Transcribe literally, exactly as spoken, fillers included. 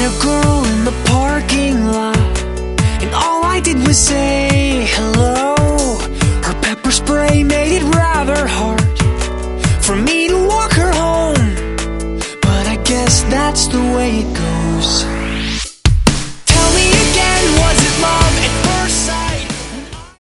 a girl in the parking lot, and all I did was say hello. Her pepper spray made it rather hard for me to walk her home, but I guess that's the way it goes.